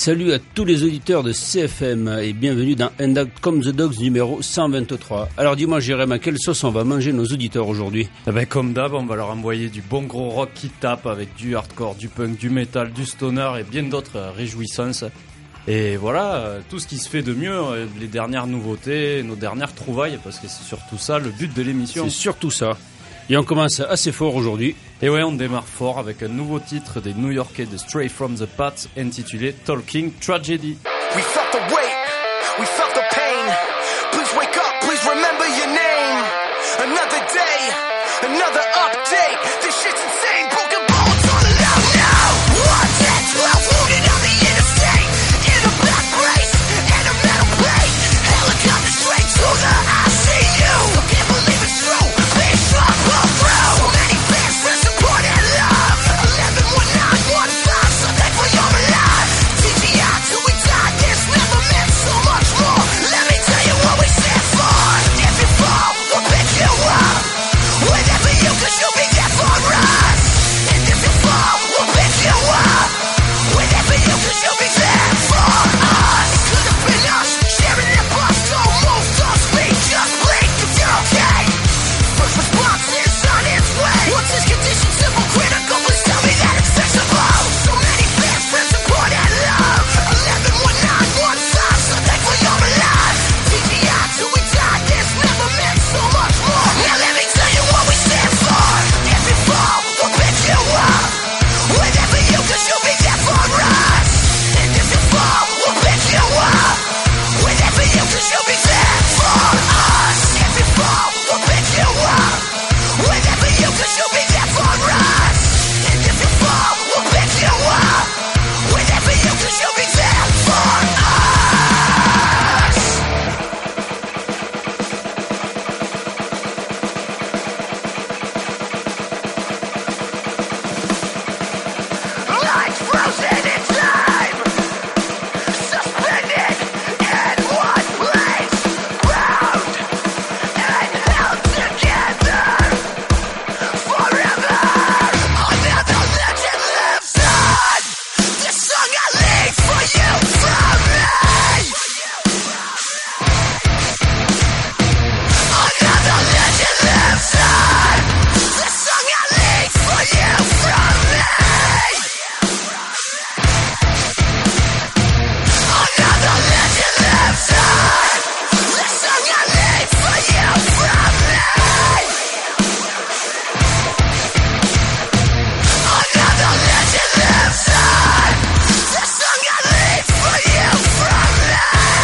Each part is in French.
Salut à tous les auditeurs de CFM et bienvenue dans And Out Come the Dogs numéro 123. Alors dis-moi Jérém, à quelle sauce on va manger nos auditeurs aujourd'hui ? Comme d'hab, on va leur envoyer du bon gros rock qui tape avec du hardcore, du punk, du metal, du stoner et bien d'autres réjouissances. Et voilà, tout ce qui se fait de mieux, les dernières nouveautés, nos dernières trouvailles, parce que c'est surtout ça le but de l'émission. C'est surtout ça. Et on commence assez fort aujourd'hui. Et ouais, on démarre fort avec un nouveau titre des New-Yorkais de Stray from the Path intitulé Talking Tragedy. We felt the weight, we felt the pain. Please wake up, please remember your name. Another day, another update. This shit's insane, broken bones all around now. 1, 10, 12, wounded on the interstate. In a black brace, and a metal plate. Helicopter straight to the ICU. Can't believe it's true, being strong all through. So many fans for support and love. 111915, so thankful you're alive. TGI till we die, this never meant so much more. Let me tell you what we stand for. If you fall, we'll pick you up. Whenever you, cause you'll be there for us. And if you fall, we'll pick you up. Whenever you, cause you'll be there for us. It could have been us, sharing that bus. Don't move, don't speak, just blink if you're okay. First response is on its way. What's this condition? Simple, critical, please tell me that it's fixable. So many fans for support and love. 111915, so thankful you're alive. TGI till we die, this never meant so much more. Now let me tell you what we stand for. If you fall, we'll pick you up. Whenever you, cause you'll be there for us. And if you fall, we'll pick you up. Whenever you, cause you'll be there for us. If you fall, we'll pick you up. Whenever you, cause you'll be there for us. And if you fall, we'll pick you up. Whenever you, cause you'll be there for us. Lights frozen in time, suspended in one place, bound and held together forever. Another legend lives on. This song I leave for you from me. Another legend lives on. This song I leave for you from me. Another legend lives on. This song I leave for you from me. Another legend lives on. This song I leave for you from me.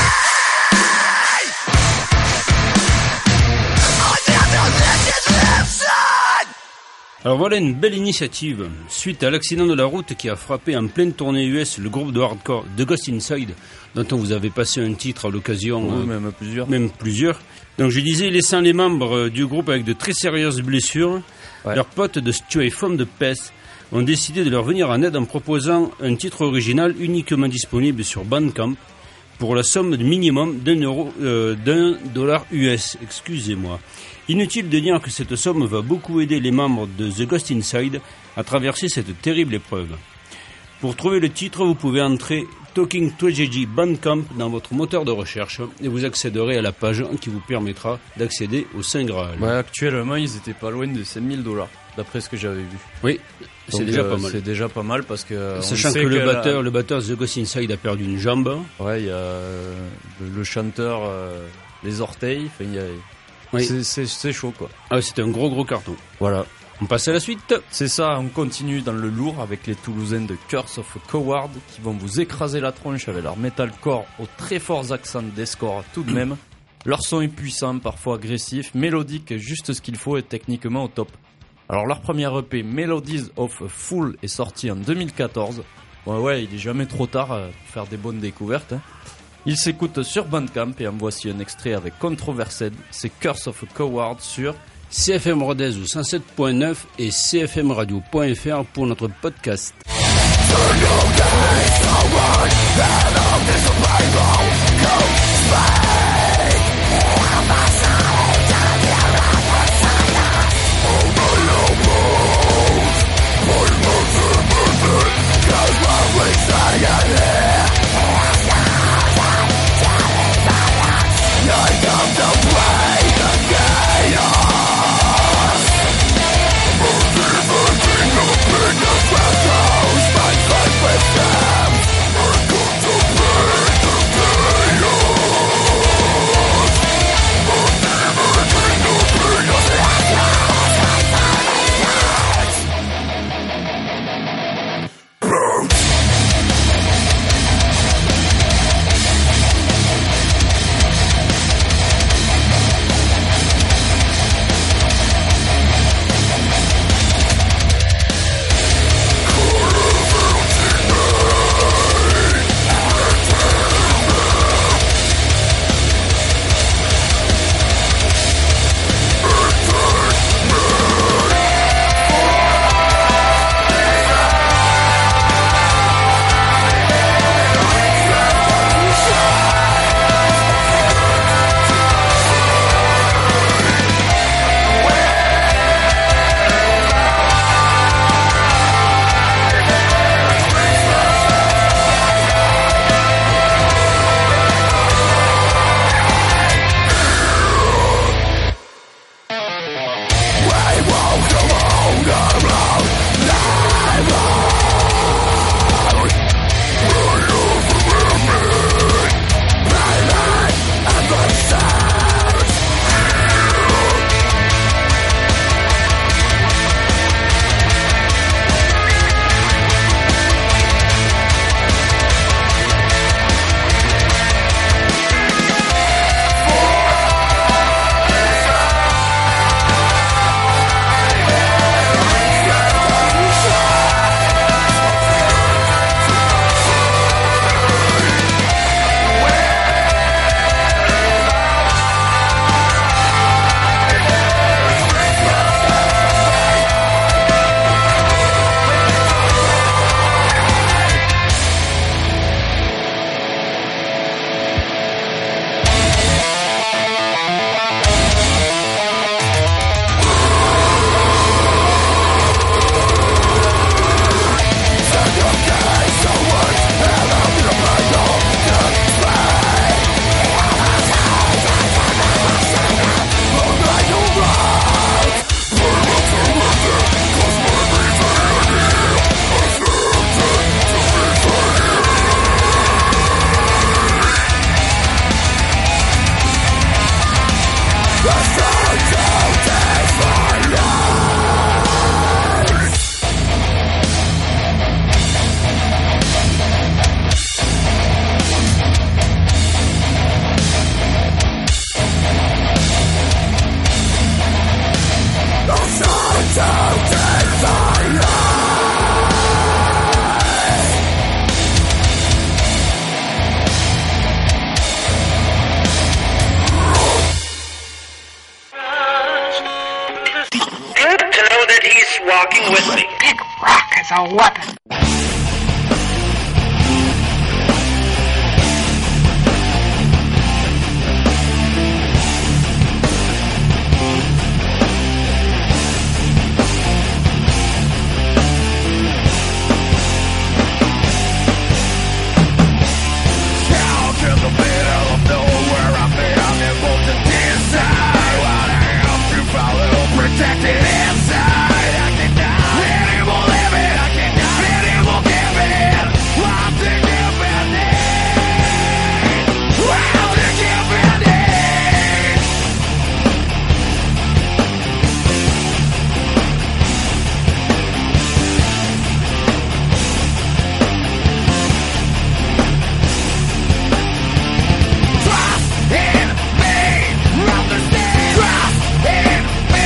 Another legend lives on. Alors voilà une belle initiative. Suite à l'accident de la route qui a frappé en pleine tournée US le groupe de hardcore The Ghost Inside, dont on vous avait passé un titre à l'occasion, Même plusieurs. même plusieurs. Donc je disais, laissant les membres du groupe avec de très sérieuses blessures, Ouais. leurs potes de Stray from the Path ont décidé de leur venir en aide en proposant un titre original uniquement disponible sur Bandcamp pour la somme de minimum $1 US. Excusez-moi. Inutile de dire que cette somme va beaucoup aider les membres de The Ghost Inside à traverser cette terrible épreuve. Pour trouver le titre, vous pouvez entrer Talking Tragedy Bandcamp dans votre moteur de recherche et vous accéderez à la page qui vous permettra d'accéder au Saint Graal. Ouais, actuellement, ils étaient pas loin de $5,000, d'après ce que j'avais vu. Oui, c'est Donc, déjà pas mal. C'est déjà pas mal parce que. Sachant on que sait le la- batteur de The Ghost Inside a perdu une jambe. Ouais, il y a le chanteur, les orteils. Enfin, il y a. Oui. C'est chaud, quoi. Ah, c'est un gros carton. Voilà. On passe à la suite. C'est ça, on continue dans le lourd avec les Toulousains de Curse of a Coward qui vont vous écraser la tronche avec leur metalcore aux très forts accents d'escore tout de même. Leur son est puissant, parfois agressif, mélodique, juste ce qu'il faut et techniquement au top. Alors leur première EP, Melodies of a Fool, est sorti en 2014. Ouais, il est jamais trop tard pour faire des bonnes découvertes. Il s'écoute sur Bandcamp et en voici un extrait avec Controversed, c'est Curse of a Coward sur CFM Rodez au 107.9 et cfmradio.fr pour notre podcast. big rock as a weapon. Protected inside, I can die. Animal living, I can die. Animal giving, I'm the giving need. I'm the giving need. Trust in me, understand. Trust in me.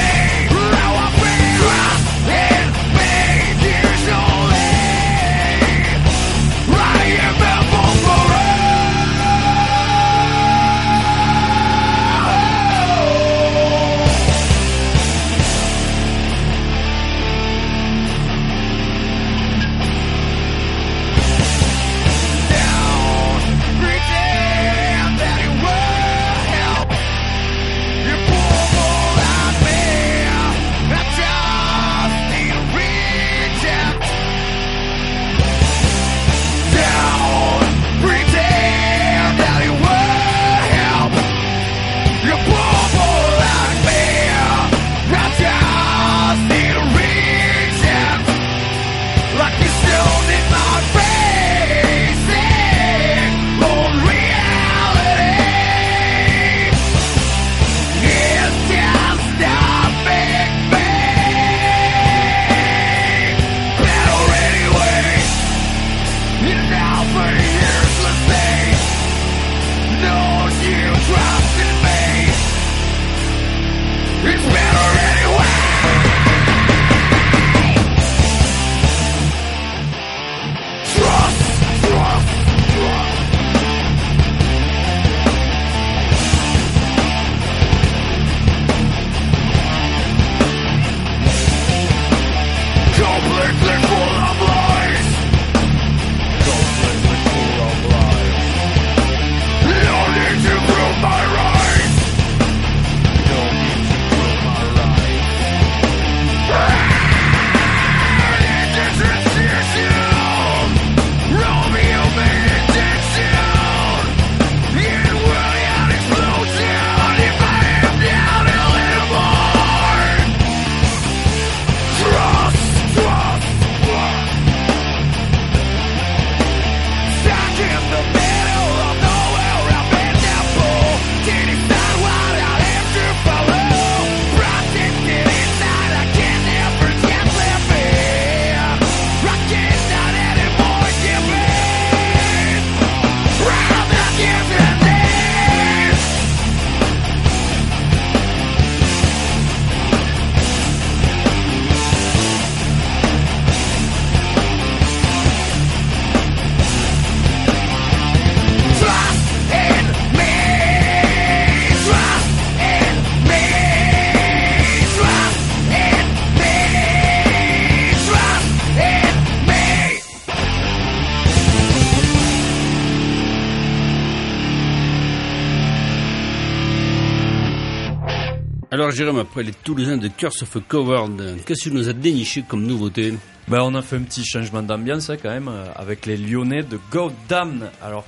Alors Jérôme, après les Toulousains de Curse of a Coward, qu'est-ce que tu nous as déniché comme nouveauté? Ben, on a fait un petit changement d'ambiance quand même avec les Lyonnais de Goddamn. Alors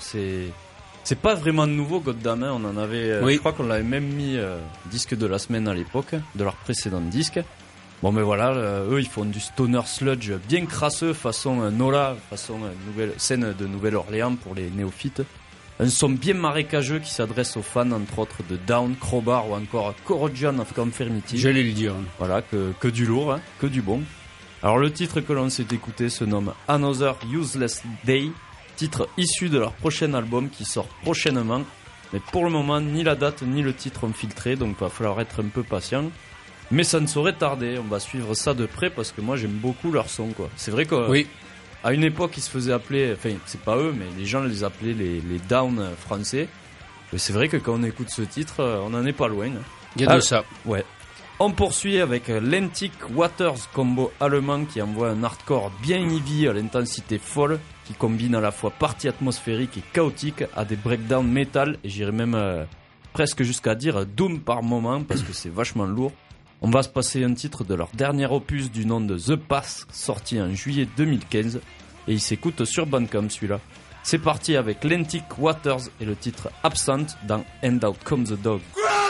c'est pas vraiment nouveau Goddamn, hein. On en avait, oui. Je crois qu'on l'avait même mis disque de la semaine à l'époque, de leur précédent disque. Bon mais voilà, eux ils font du stoner sludge bien crasseux façon Nola, façon nouvelle scène de Nouvelle-Orléans pour les néophytes. Un son bien marécageux qui s'adresse aux fans entre autres de Down, Crowbar ou encore Corrosion of Conformity. J'allais le dire. Voilà, que du lourd, hein, que du bon. Alors le titre que l'on s'est écouté se nomme Another Useless Day, titre issu de leur prochain album qui sort prochainement. Mais pour le moment, ni la date ni le titre ont filtré, donc il va falloir être un peu patient. Mais ça ne saurait tarder, on va suivre ça de près parce que moi j'aime beaucoup leur son, quoi. C'est vrai que oui. À une époque ils se faisaient appeler, enfin c'est pas eux, mais les gens les appelaient les Down français. Mais c'est vrai que quand on écoute ce titre, on n'en est pas loin. Il y a de ça. Ouais. On poursuit avec l'Antic Waters, combo allemand qui envoie un hardcore bien heavy à l'intensité folle, qui combine à la fois partie atmosphérique et chaotique à des breakdowns métal, et j'irais même presque jusqu'à dire doom par moment, parce que c'est vachement lourd. On va se passer un titre de leur dernier opus du nom de The Pass, sorti en juillet 2015, et il s'écoute sur Bandcamp celui-là. C'est parti avec l'Antic Waters et le titre Absent dans And Out Comes the Dog.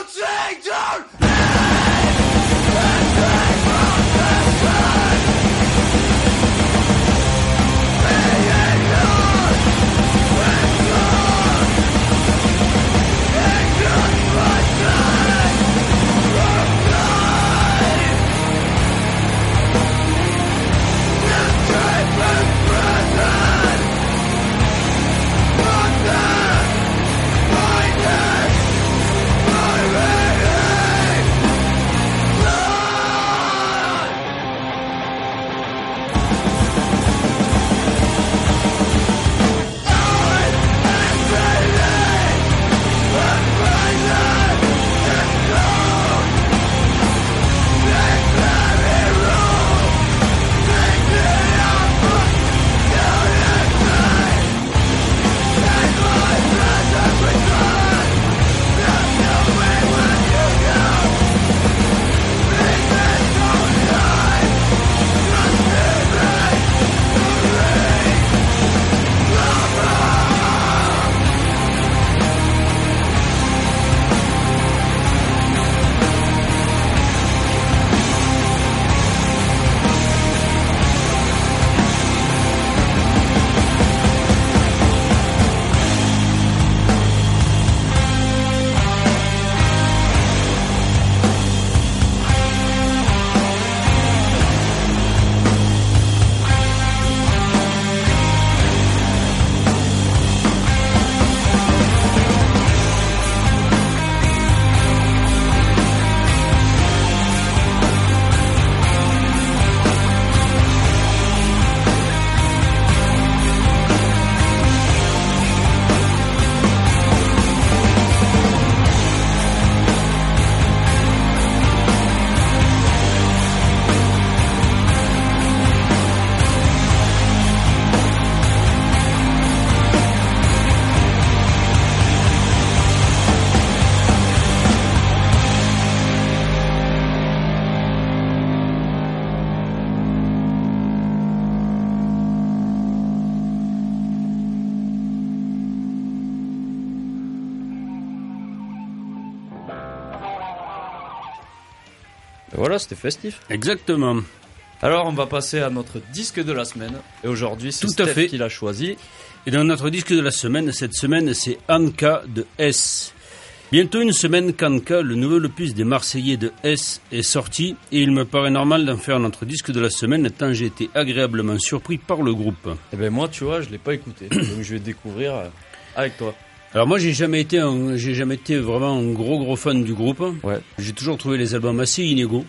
Voilà, c'était festif. Exactement. Alors, on va passer à notre disque de la semaine. Et aujourd'hui, c'est Steph qui l'a choisi. Et dans notre disque de la semaine, cette semaine, c'est Anka de S. Bientôt une semaine qu'Anka, le nouvel opus des Marseillais de S, est sorti. Et il me paraît normal d'en faire notre disque de la semaine, tant j'ai été agréablement surpris par le groupe. Eh ben moi, tu vois, je l'ai pas écouté. Donc je vais découvrir avec toi. Alors moi, j'ai jamais été vraiment un gros fan du groupe. Ouais. J'ai toujours trouvé les albums assez inégaux.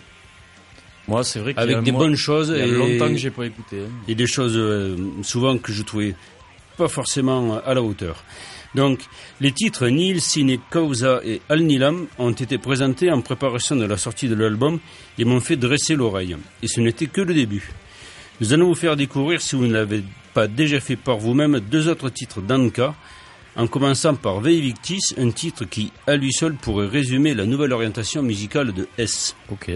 Moi, c'est vrai qu'il avec des bonnes choses. Il y a longtemps que j'ai pas écouté. Et des choses souvent que je trouvais pas forcément à la hauteur. Donc, les titres Nihil Sine Causa et Al Nilam ont été présentés en préparation de la sortie de l'album et m'ont fait dresser l'oreille. Et ce n'était que le début. Nous allons vous faire découvrir, si vous ne l'avez pas déjà fait par vous-même, 2 autres titres d'Anka, en commençant par Veivictis, un titre qui, à lui seul, pourrait résumer la nouvelle orientation musicale de S. Ok.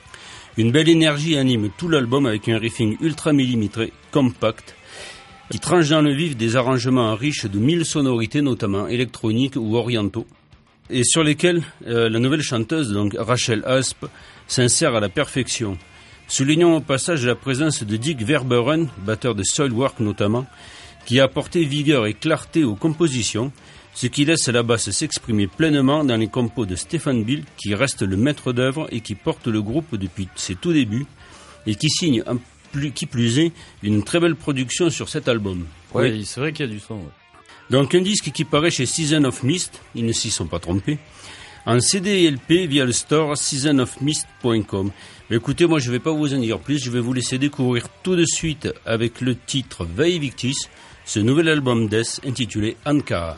Une belle énergie anime tout l'album avec un riffing ultra millimétré, compact, qui tranche dans le vif des arrangements riches de 1000 sonorités, notamment électroniques ou orientaux, et sur lesquels la nouvelle chanteuse, donc Rachel Asp, s'insère à la perfection. Soulignons au passage la présence de Dick Verbeuren, batteur de Soilwork notamment, qui a apporté vigueur et clarté aux compositions, ce qui laisse la basse s'exprimer pleinement dans les compos de Stéphane Bill, qui reste le maître d'œuvre et qui porte le groupe depuis ses tout débuts, et qui signe, qui plus est, une très belle production sur cet album. Ouais, oui. C'est vrai qu'il y a du son. Ouais. Donc un disque qui paraît chez Season of Mist, ils ne s'y sont pas trompés, en CD et LP via le store seasonofmist.com. Mais écoutez, moi je ne vais pas vous en dire plus, je vais vous laisser découvrir tout de suite avec le titre Veivictis, ce nouvel album Death intitulé Anka.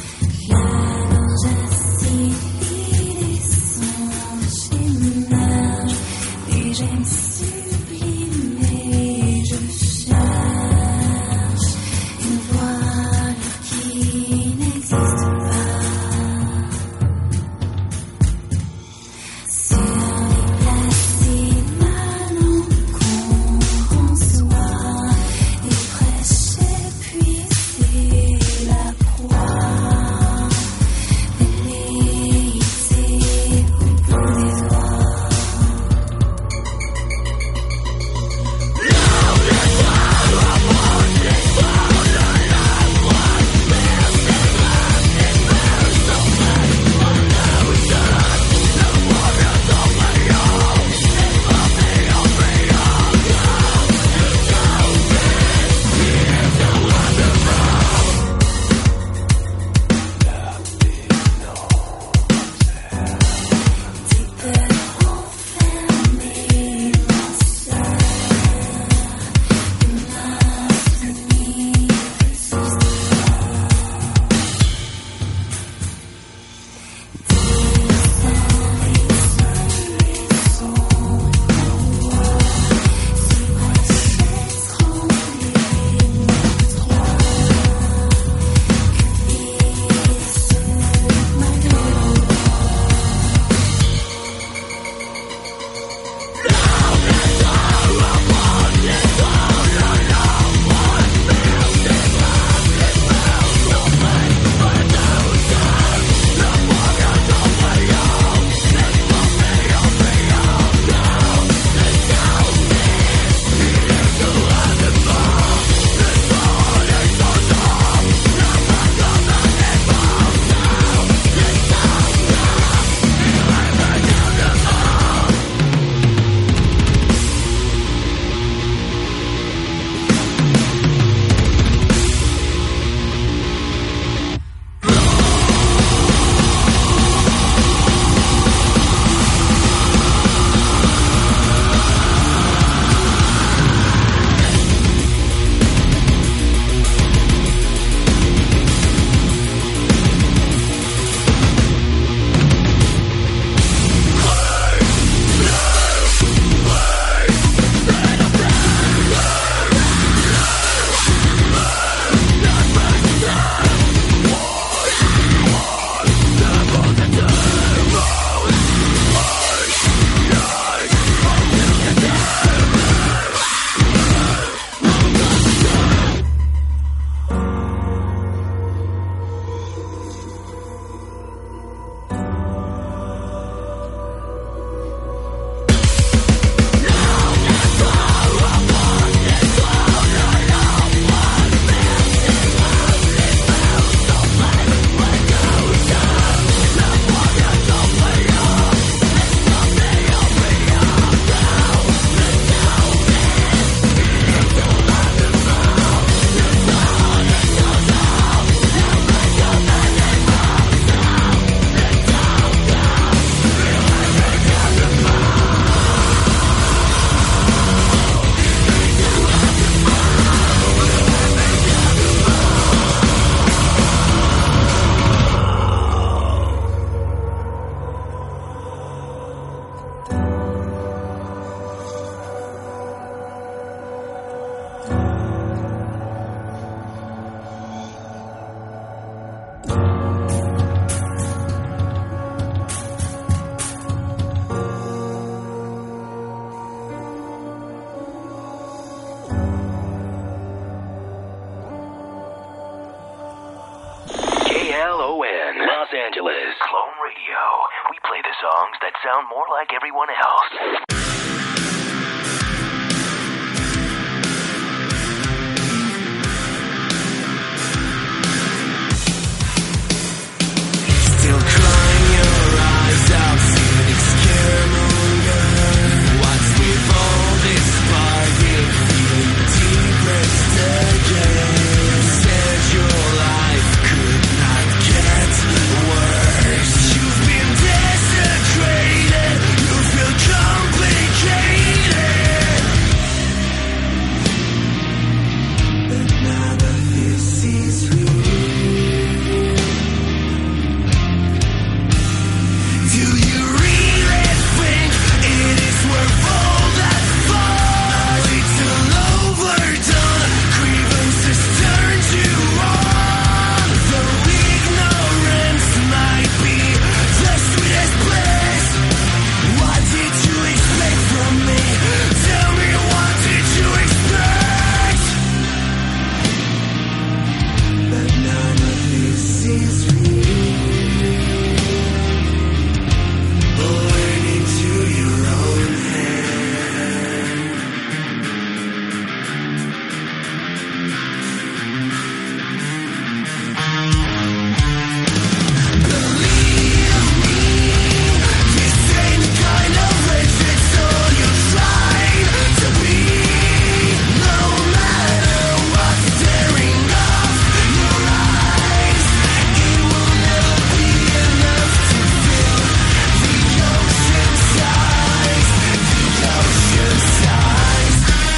Just see this song, KLON, Los Angeles. Clone Radio. We play the songs that sound more like everyone else. Still crying your eyes out, cynic scaremonger. What's with all this bargain, feeling depressed again? Said your life could not get worse. You've been desecrated, you feel complicated. But none of this is real. Do you really think it is worth all that fun? A little overdone, grievances turn to wrong. Though ignorance might be the sweetest bliss. What did you expect from me? Tell me, what did you expect? But none of this is real. Born into your own hand. Believe me, this ain't the kind of wretched soul you're trying to be. No matter what's staring off your eyes, it will never be enough to fill the ocean size, the ocean size.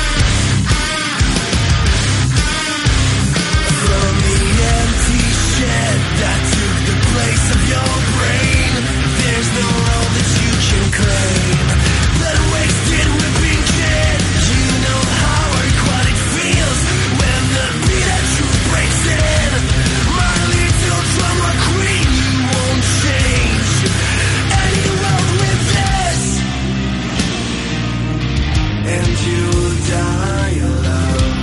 From the empty shed that took the place of your brain, there's no role that you can claim. That wasted whipping kid, you know how hard it feels when the beat of truth breaks in. My little drama queen, you won't change any world with this. And you'll die alone,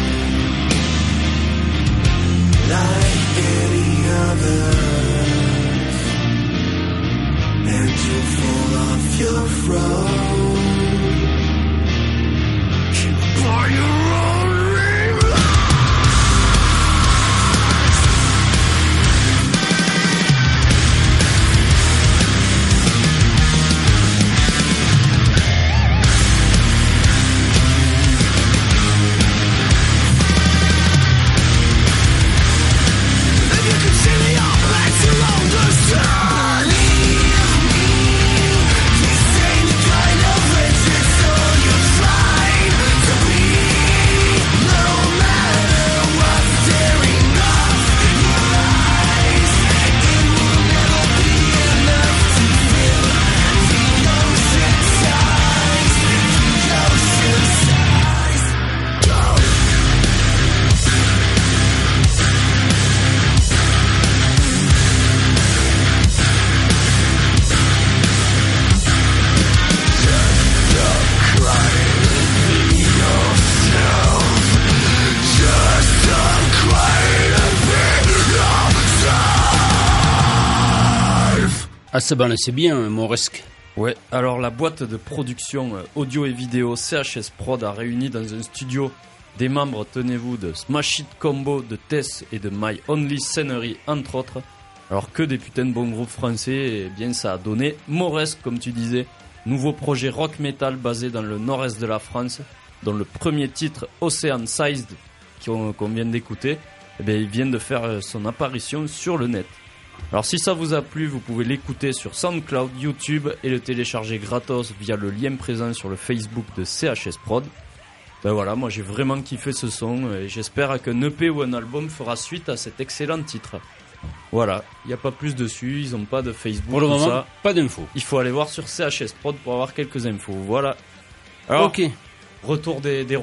like any other. And you'll fall off your throne by your own ring. If you could see me all back to understand. Believe me, this ain't the kind of wretched soul you're trying to be. No matter what's staring off your eyes, it will never be enough to fill the ocean size, the ocean size. Ah, ça balance bien, Moresque. Ouais, alors la boîte de production audio et vidéo CHS Prod a réuni dans un studio des membres, tenez-vous, de Smash It Combo, de Tess et de My Only Scenery, entre autres. Alors que des putains de bons groupes français, eh bien ça a donné Moresque, comme tu disais, nouveau projet rock metal basé dans le nord-est de la France, dont le premier titre, Ocean Sized, qu'on vient d'écouter, eh bien il vient de faire son apparition sur le net. Alors si ça vous a plu, vous pouvez l'écouter sur SoundCloud, YouTube et le télécharger gratos via le lien présent sur le Facebook de CHS Prod. Ben voilà, moi j'ai vraiment kiffé ce son et j'espère qu'un EP ou un album fera suite à cet excellent titre. Voilà, il n'y a pas plus dessus, ils n'ont pas de Facebook, Pour le tout moment, ça. pas d'infos. Il faut aller voir sur CHS Prod pour avoir quelques infos, voilà. Alors, Ok. retour des rois.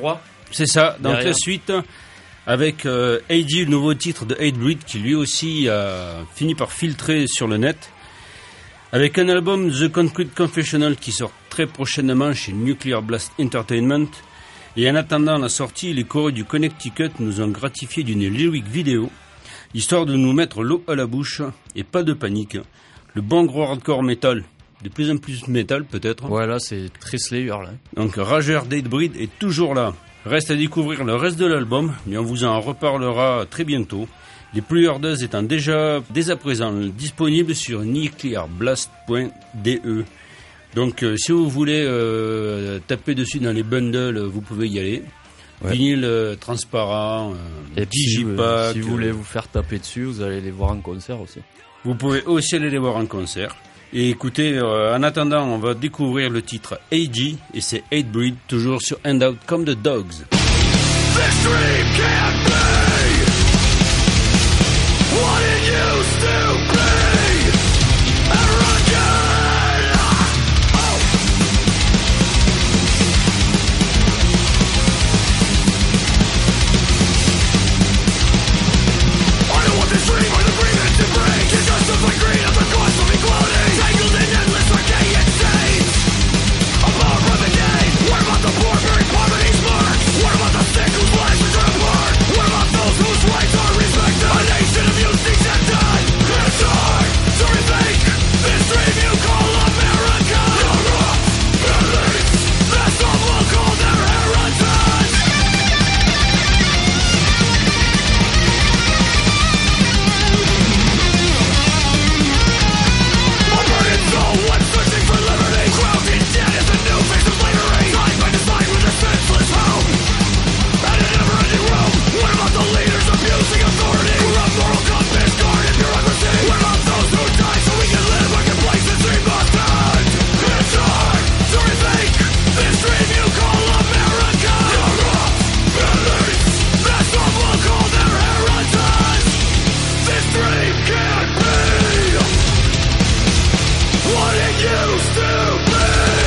C'est ça, donc Derrière. la suite avec AD, le nouveau titre de Hatebreed qui lui aussi a fini par filtrer sur le net. Avec un album The Concrete Confessional qui sort très prochainement chez Nuclear Blast Entertainment. Et en attendant la sortie, les chorés du Connecticut nous ont gratifié d'une lyric vidéo, histoire de nous mettre l'eau à la bouche. Et pas de panique, le bon gros hardcore metal, de plus en plus metal peut-être. Ouais, là, c'est très Slayer, là. Donc Rageur d'Hatebreed est toujours là. Reste à découvrir le reste de l'album, mais on vous en reparlera très bientôt. Les Preorders étant déjà, dès à présent, disponibles sur nuclearblast.de. Donc si vous voulez taper dessus dans les bundles, vous pouvez y aller. Ouais. Vinyle transparent, Et puis, digipack. si vous voulez vous faire taper dessus, vous allez les voir en concert aussi. Vous pouvez aussi aller les voir en concert. Et écoutez, en attendant, on va découvrir le titre AG et c'est Hatebreed, toujours sur Hand Out Come the Dogs. This dream can't be what it used to be. Arrogant. Oh. I don't want this dream or the agreement to break. To justify greed at the cost of equality. Tangled in endless archaic states. Above renegade. What about the poor bearing poverty's marks? What about the sick whose lives are torn apart? What about those whose rights are respected? A nation of youth descended. It's hard to rethink this dream you call America. Corrupt elites, that some will call their heritage. A burdened soul once searching for liberty. Crowned in debt is a new face of slavery. Time by design with a senseless home. And a never-ending roam. What about the leaders abusing authority? Corrupt moral compass, guarded bureaucracy. What about those who die so we can live where complacency must end? It's hard to rethink this dream you call America. Corrupt elites, that some will call their heritage. This dream can't be what it used to be.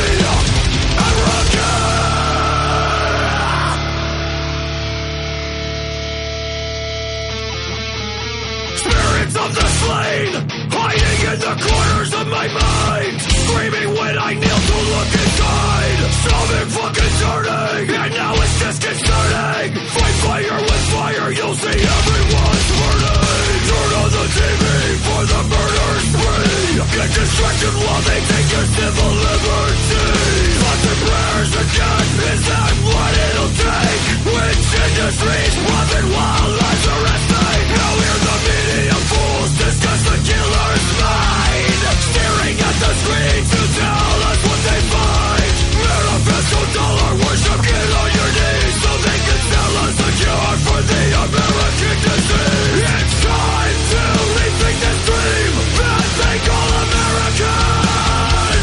Spirits of the slain, hiding in the corners of my mind, screaming when I kneel to look inside. Something fucking turning, and now it's disconcerting. Fight fire with fire, you'll see everyone's burning. Turn on the TV for the murder spree. Get distracted while they take your civil liberty. Thoughts and prayers again, is that what it'll take? Which industries profit while lives are at stake? Now hear the media fools discuss the killer's mind, staring at the screens to tell us what they find. Manifesto dollar worship, get on your knees so they can sell us a cure for the American disease. It's time to rethink this dream that they call American.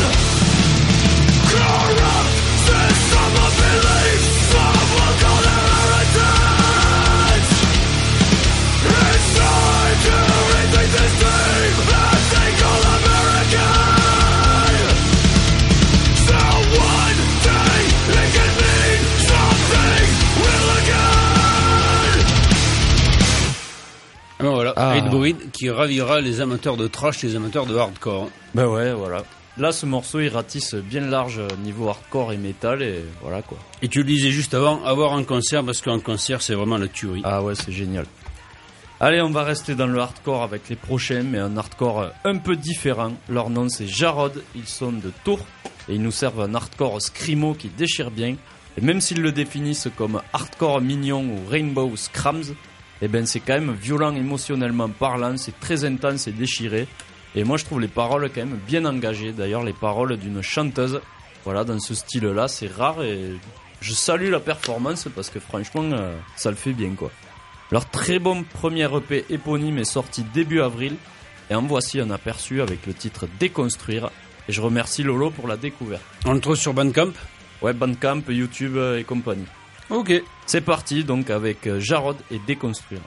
Corrupt system of belief, some will call their heritage. It's time to rethink this dream that they call American. So one day it can mean something real again. Alors voilà, Ah. Hatebreed qui ravira les amateurs de thrash, les amateurs de hardcore. Ben ouais, voilà. Là, ce morceau, il ratisse bien large niveau hardcore et métal, et voilà, quoi. Et tu le disais juste avant, avoir un concert, parce qu'un concert c'est vraiment la tuerie. Ah ouais, c'est génial. Allez, on va rester dans le hardcore avec les prochains, mais un hardcore un peu différent. Leur nom, c'est Jarod, ils sont de Tours, et ils nous servent un hardcore screamo qui déchire bien. Et même s'ils le définissent comme hardcore mignon ou rainbow scrams, eh ben c'est quand même violent émotionnellement parlant, c'est très intense et déchiré. Et moi je trouve les paroles quand même bien engagées. D'ailleurs les paroles d'une chanteuse, voilà, dans ce style-là, c'est rare et je salue la performance parce que franchement ça le fait bien, quoi. Leur très bon premier EP éponyme est sorti début avril et en voici un aperçu avec le titre Déconstruire. Et je remercie Lolo pour la découverte. On le trouve sur Bandcamp. Ouais, Bandcamp, YouTube et compagnie. Ok. C'est parti donc avec Jarod et Déconstruire.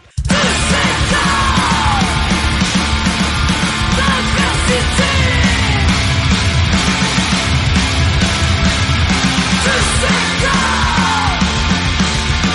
Diversity.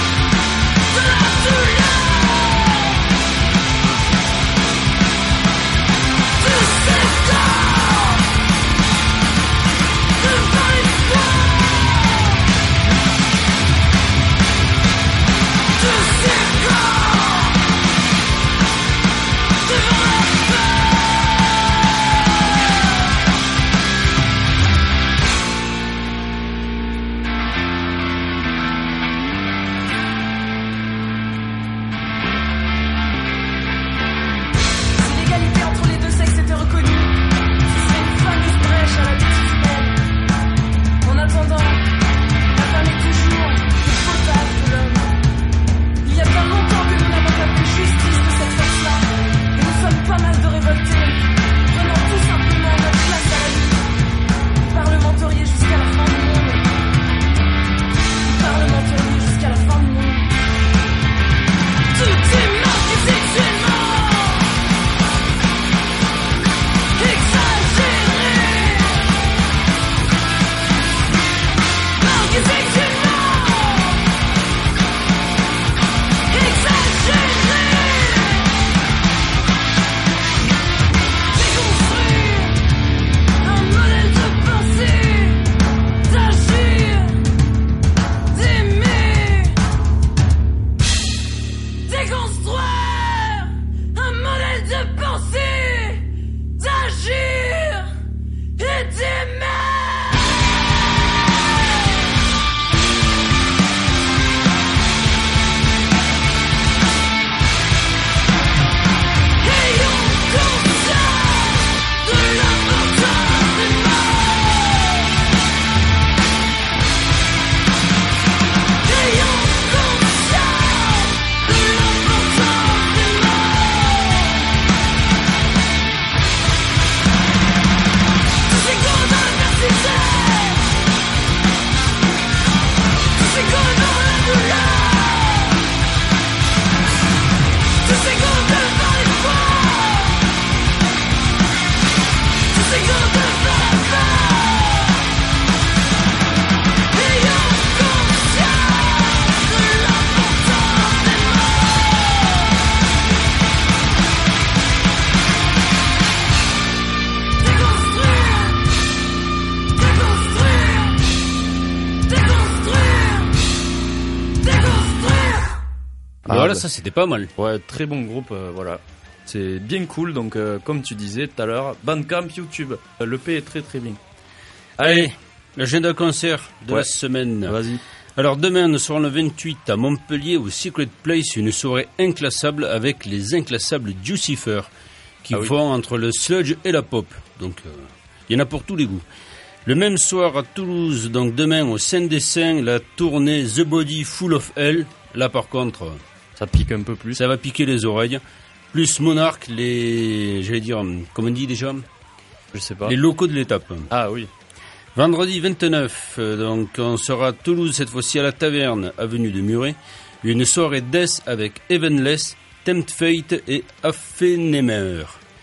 Voilà, ça c'était pas mal. Ouais, très bon groupe, voilà. C'est bien cool, donc comme tu disais tout à l'heure, Bandcamp, YouTube, l'EP est très très bien. Allez, l'agenda concert de la semaine. Vas-y. Alors demain, nous serons le 28 à Montpellier au Secret Place, une soirée inclassable avec les inclassables Jucifer qui vont entre le sludge et la pop. Donc il y en a pour tous les goûts. Le même soir à Toulouse, donc demain au Saint-Dessin, la tournée The Body Full of Hell. Là par contre, ça pique un peu plus. Ça va piquer les oreilles. Plus Monarch, j'allais dire, comment on dit déjà ? Je sais pas. Les locaux de l'étape. Ah oui. Vendredi 29, donc on sera à Toulouse, cette fois-ci à la Taverne, avenue de Muret. Une soirée death avec Evenless, Tempt Fate et Affenemer.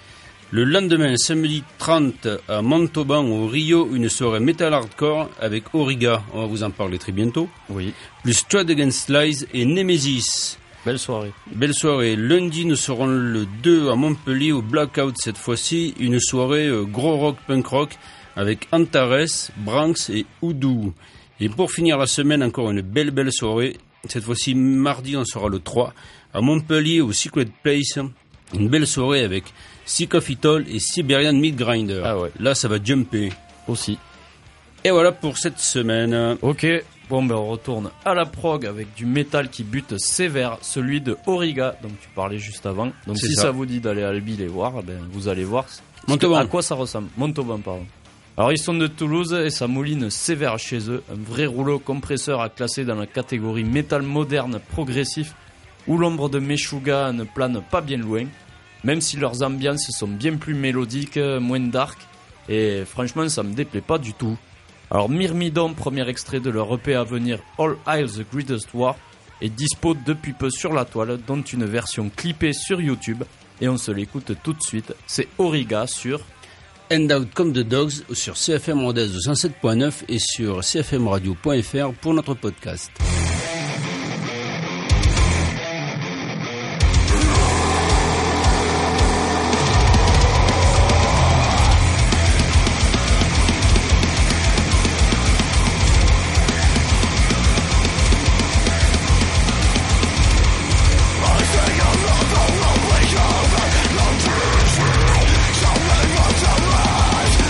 Le lendemain, samedi 30, à Montauban, au Rio, une soirée metal hardcore avec Auriga. On va vous en parler très bientôt. Oui. Plus Stride Against Lies et Nemesis. Belle soirée. Belle soirée. Lundi, nous serons le 2 à Montpellier, au Blackout cette fois-ci. Une soirée gros rock, punk rock avec Antares, Branx et Oudou. Et pour finir la semaine, encore une belle soirée. Cette fois-ci, mardi, on sera le 3 à Montpellier, au Secret Place. Une belle soirée avec Sick of It All et Siberian Meat Grinder. Ah ouais. Là, ça va jumper. Aussi. Et voilà pour cette semaine. Ok. Bon, ben on retourne à la prog avec du métal qui bute sévère, celui de Auriga, dont tu parlais juste avant. Donc si ça vous dit d'aller à Albi les voir, ben vous allez voir à quoi ça ressemble. Montauban, pardon. Alors ils sont de Toulouse et ça mouline sévère chez eux. Un vrai rouleau compresseur à classer dans la catégorie métal moderne progressif, où l'ombre de Meshuggah ne plane pas bien loin, même si leurs ambiances sont bien plus mélodiques, moins dark, et franchement ça me déplaît pas du tout. Alors Myrmidon, premier extrait de leur EP à venir, All Isles the Greatest War, est dispo depuis peu sur la toile, dont une version clippée sur YouTube, et on se l'écoute tout de suite. C'est Auriga sur End Out Come the Dogs sur CFM Rodez 107.9 et sur cfmradio.fr pour notre podcast.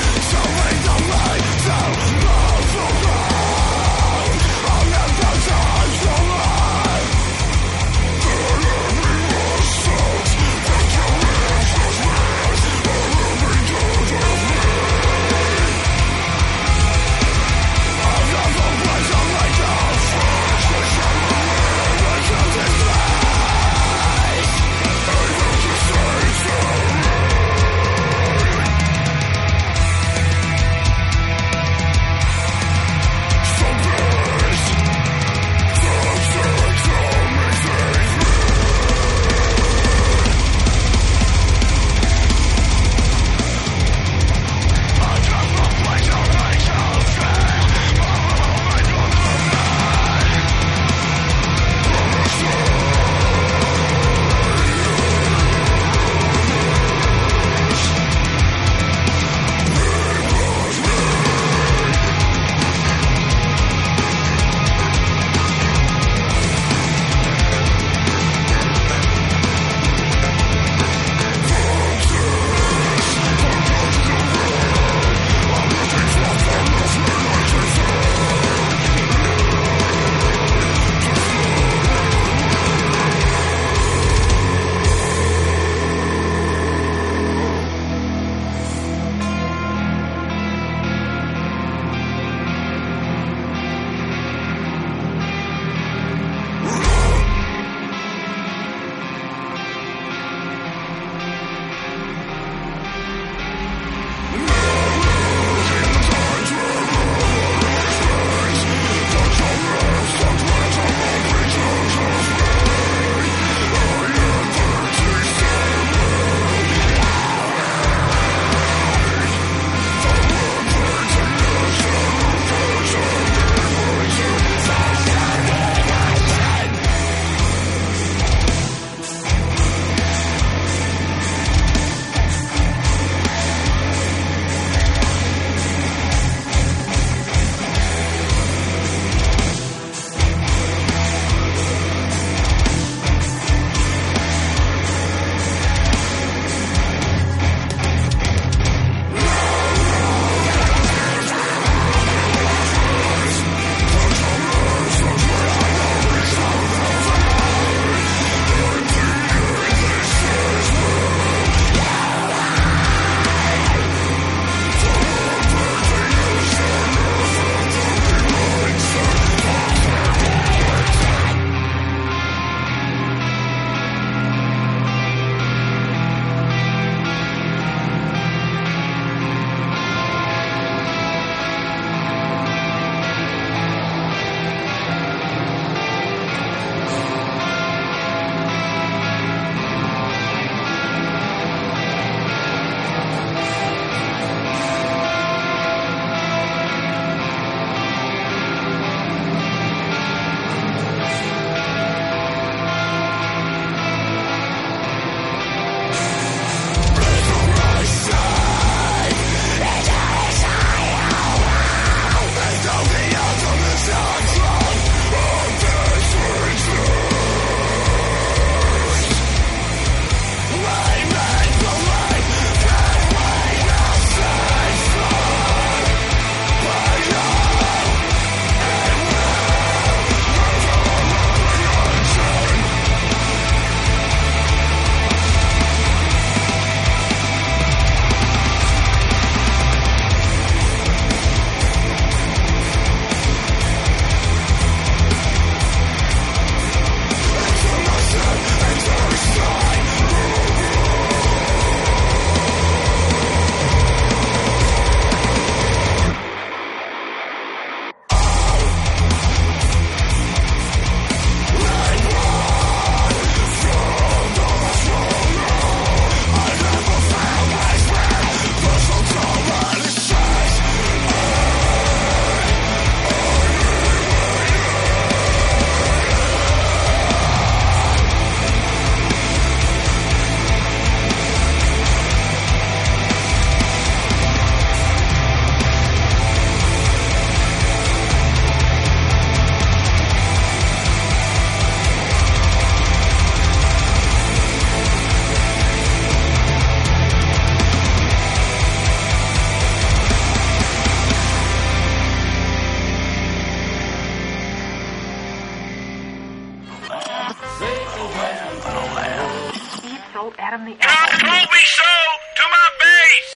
All Throw Adam the Don't throw me so to my face!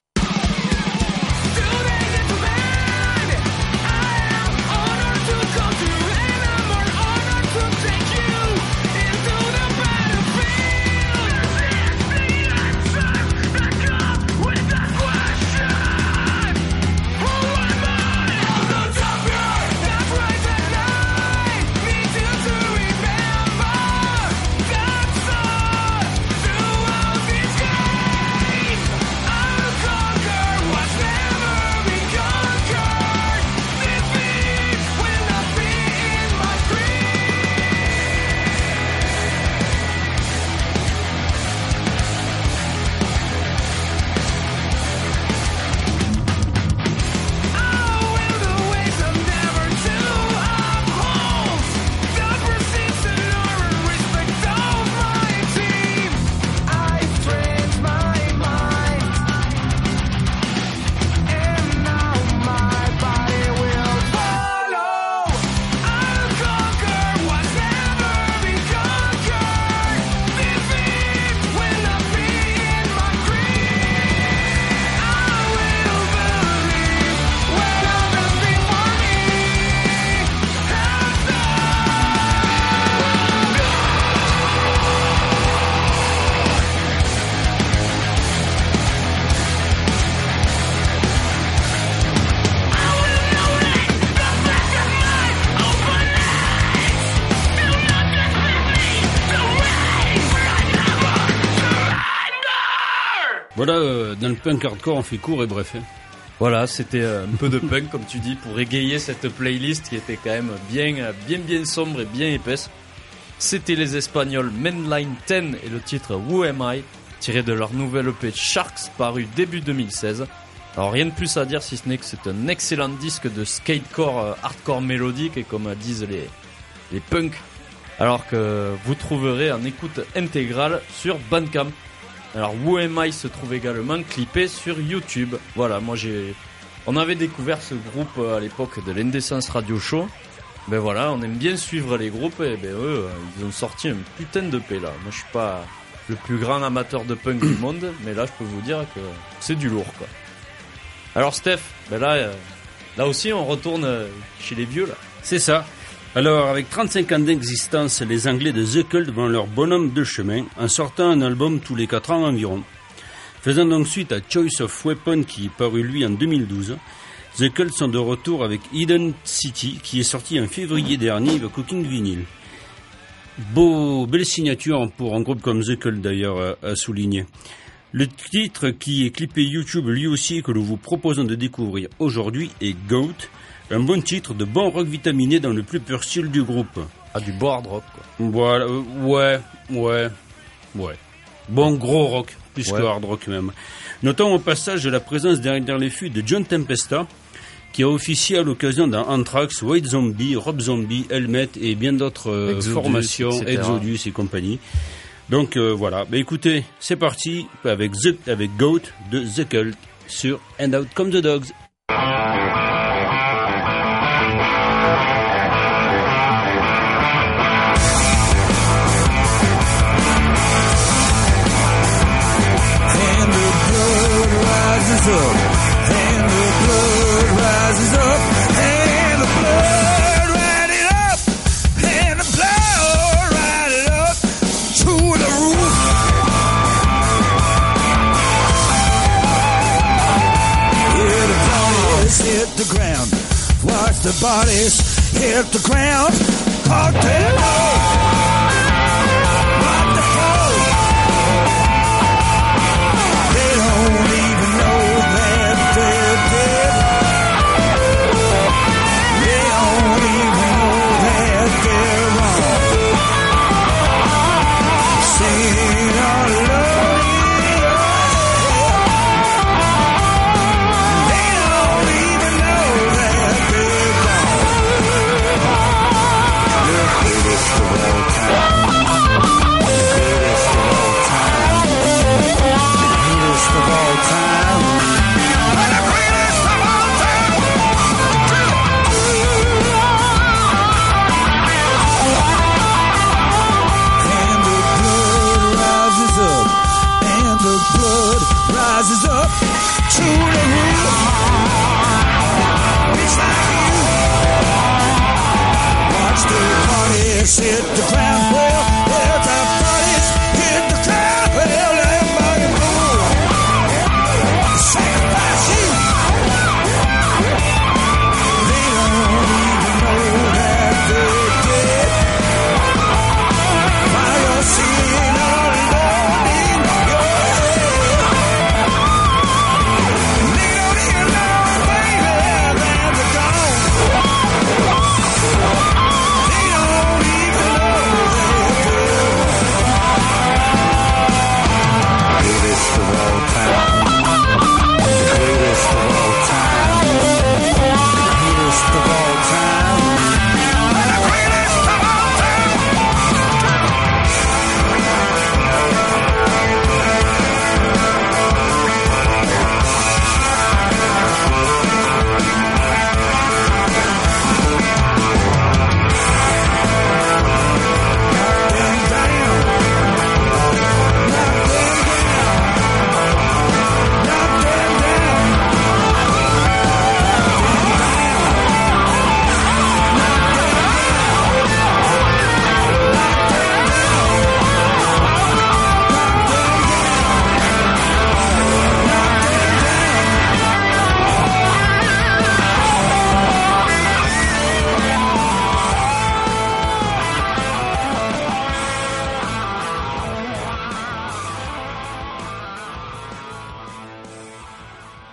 Voilà, dans le punk hardcore, on fait court et bref. Voilà, c'était un peu de punk, comme tu dis, pour égayer cette playlist qui était quand même bien sombre et bien épaisse. C'était les Espagnols Mainline 10 et le titre Who Am I, tiré de leur nouvelle EP Sharks, paru début 2016. Alors rien de plus à dire si ce n'est que c'est un excellent disque de skatecore hardcore mélodique, et comme disent les punks, alors que vous trouverez en écoute intégrale sur Bandcamp. Alors Who Am I se trouve également clippé sur YouTube. Voilà, on avait découvert ce groupe à l'époque de l'Indécence Radio Show. Ben voilà, on aime bien suivre les groupes, et ben eux, ils ont sorti un putain de d'EP là. Moi je suis pas le plus grand amateur de punk du monde, mais là je peux vous dire que c'est du lourd quoi. Alors Steph, ben là aussi on retourne chez les vieux là. C'est ça. Alors, avec 35 ans d'existence, les Anglais de The Cult vont leur bonhomme de chemin en sortant un album tous les 4 ans environ. Faisant donc suite à Choice of Weapon qui est paru lui en 2012, The Cult sont de retour avec Hidden City qui est sorti en février dernier avec Cooking Vinyl. Belle signature pour un groupe comme The Cult d'ailleurs à souligner. Le titre qui est clippé YouTube lui aussi et que nous vous proposons de découvrir aujourd'hui est Goat. Un bon titre de bon rock vitaminé dans le plus pur style du groupe. Ah, du beau hard rock quoi. Voilà, ouais. Bon gros rock, plus que hard rock même. Notons au passage la présence derrière les fûts de John Tempesta, qui a officié à l'occasion dans Anthrax, White Zombie, Rob Zombie, Helmet et bien d'autres formations, etc. Exodus et compagnie. Donc voilà, écoutez, c'est parti avec Goat de The Cult sur And Out Come the Dogs. Up, and the blood rises up, and the blood riding up, and the blood riding up to the roof. Yeah, the bodies hit the ground. Watch the bodies hit the ground. Park the low. Rock the floor. They don't even know that they're dead. They don't even know that they're wrong. Singing all alone in your head. They don't even know that they're gone. Look, baby,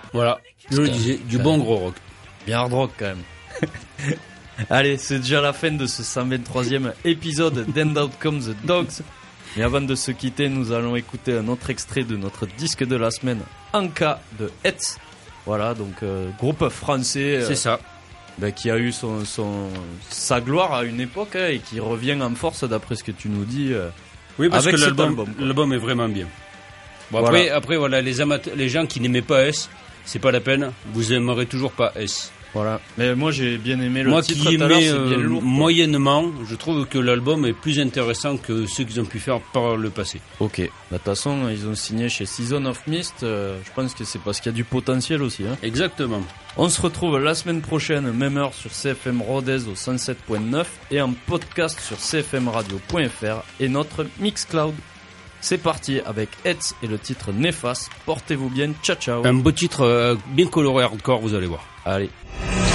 Voilà, je le disais, du bon gros rock. Bien hard rock quand même. Allez, c'est déjà la fin de ce 123e épisode d'End Out Come the Dogs. Mais avant de se quitter, nous allons écouter un autre extrait de notre disque de la semaine, Anka de Hetz. Voilà, donc groupe français. C'est ça. Qui a eu sa gloire à une époque et qui revient en force d'après ce que tu nous dis. Oui, parce avec que cet l'album est vraiment bien. Bon, Voilà. après, voilà, les gens qui n'aimaient pas S, c'est pas la peine. Vous aimerez toujours pas S. Voilà. Mais moi j'ai bien aimé le Moi titre qui tout à l'heure, aimais c'est bien lourd. moyennement, je trouve que l'album est plus intéressant que ceux qu'ils ont pu faire par le passé. Ok. De toute façon, ils ont signé chez Season of Mist. Je pense que c'est parce qu'il y a du potentiel aussi. Hein. Exactement. On se retrouve la semaine prochaine, même heure sur CFM Rodez au 107.9 et en podcast sur cfmradio.fr et notre Mixcloud. C'est parti avec Hetz et le titre Néfaste. Portez-vous bien, ciao ciao. Un beau titre bien coloré hardcore, vous allez voir. Allez.